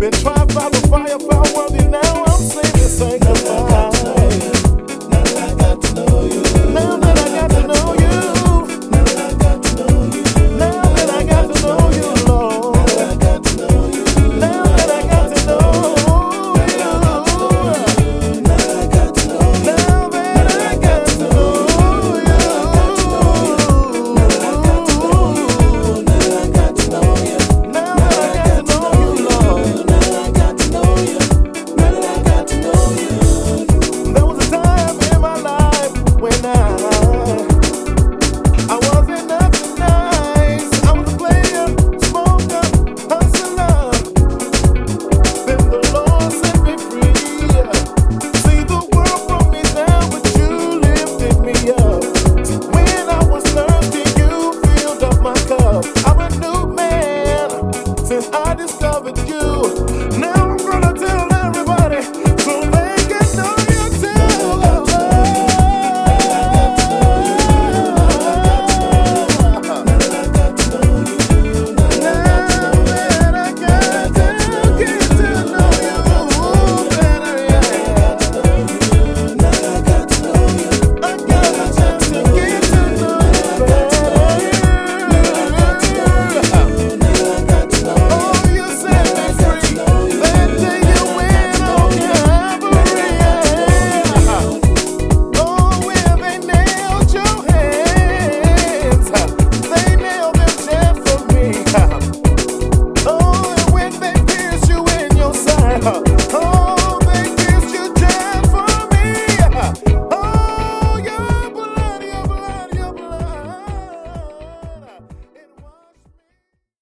Been tried by the fire, found worthy. Now I'm saving, saying goodbye. Now that I got to know you. Now that I got to know you. Now that I got to know you. Now that I got to know you, Lord. Now that I got to know you. Now that I got to know you. Now that I got to know you. Now that I got to know you. Now that I got to know you. Now that I got to know you. Now that I got to know you, Lord. Now that I got to know you. Now that I got to know you. There was a time in my life when I wasn't nothing nice. I was a player, smoker, hustler. Then the Lord set me free. See, the world brought me down, but you lifted me up. When I was thirsty, you filled up my cup. I'm a new man since I discovered